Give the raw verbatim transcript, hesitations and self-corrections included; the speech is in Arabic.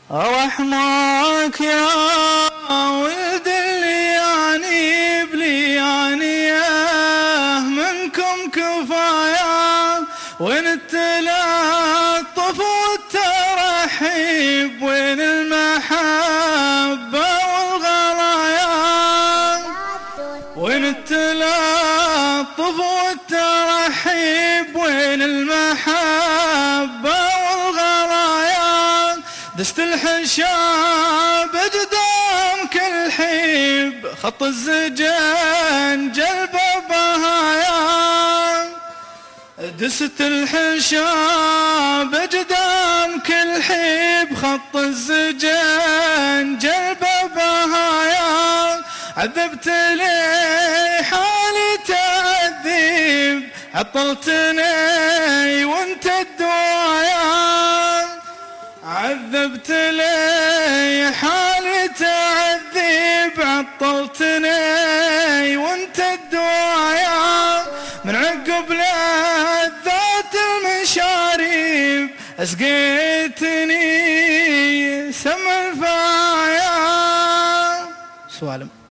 رحمك يا ولد اللياني بليانيه منكم كفايا، وين التلطف والترحيب وين المحبة والغلايا، وين التلطف والترحيب وين المحبة والغلايا، دست الحشاب قدام كل حيب خط الزجن جلب بهايا، دست الحشاب قدام كل حيب خط الزجن جلب بهايا، عذبت لي حالي تعذيب عطلتني وانت الدوايا، عذبت لي حالي تعذيب عطلتني وانت الدوايا، من عقب لذات المشاريب اسقيتني سم الفايا. سوالم